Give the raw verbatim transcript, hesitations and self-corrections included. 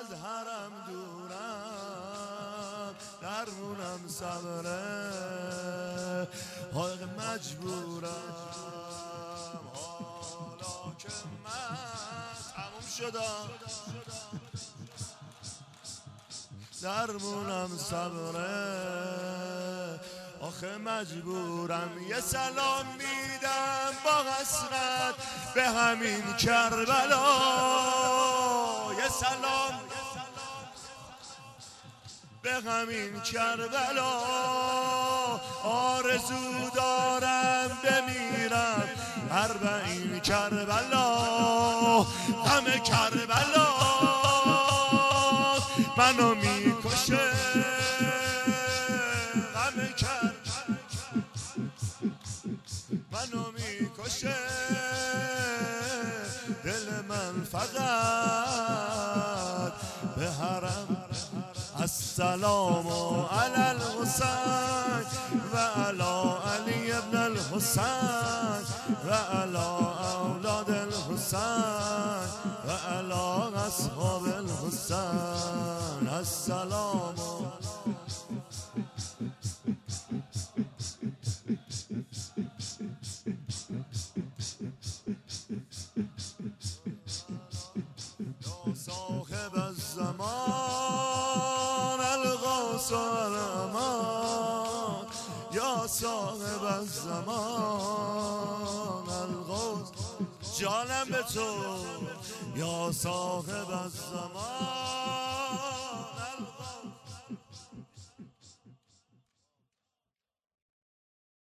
از حرم دورم درمونم صبره حق مجبورم حالا که من تموم شدم درمونم صبره آخه مجبورم یه سلام میدم با حسرت به همین کربلا یه سلام به همین کربلا آرزو دارم بمیرم اربعین کربلا غم کربلا منو میکشه غم کربلا منو میکشه دل من فقط به حرم السلام علی الحسین و علی علی ابن الحسین و علی اولاد الحسین و علی اصحاب الحسین السلام یا صاحب الزمان الغوث والامان یا صاحب الزمان الغوث جانم به تو یا صاحب الزمان